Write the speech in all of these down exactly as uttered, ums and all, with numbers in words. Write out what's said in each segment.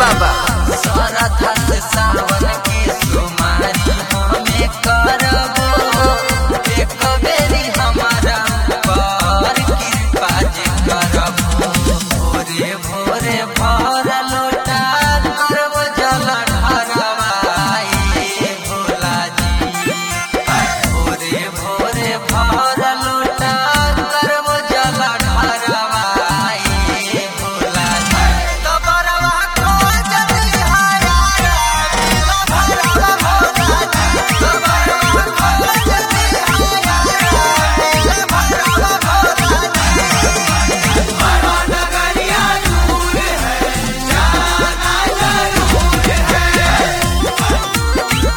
बाबा श्रद्धा से सावन के सोमारी हमें करबो एक बेरी हमारा पर कृपा जे करबो भोरे भोरे भर लोटा करबो जल ढरवाई भोला जी भोरे भोरे भर लोटा करबो जल ढरवाई भोला जी तो बरवा को जल्दी हाया भरवा भोला जी तो बरवा को जल्दी हाया भरवा भोला जी बड़ा नगरिया दूर है जाना जरूर है।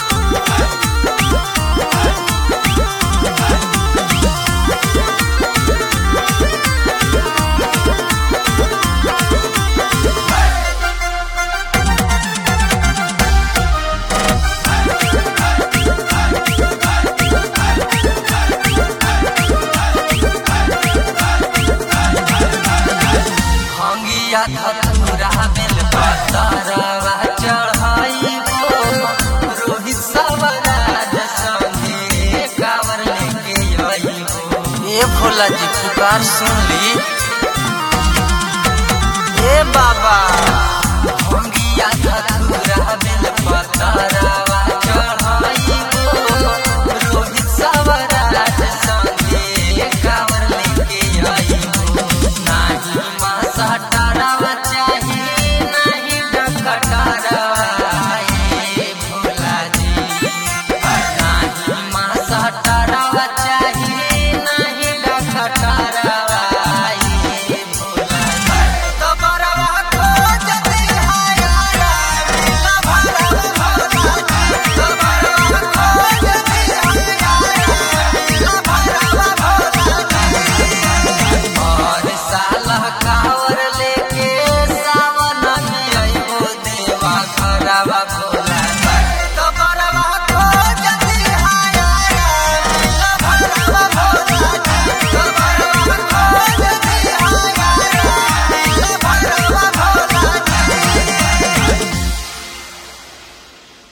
भंगिया धतूरा बेल पतरवा चढ़ाइबो रोहित सवराज संगे कावर लेके आइबो ए भोला जी पुकार सुन ली ए बाबा भंगिया धतूरा बेल पतरवा चढ़ाइबो रोहित सवराज संगे कावर लेके आइबो नाही मासा डरावा चाही नाही डकटरवा ए भोला जी नाही मासा डरावा चाही नाही डकटरवा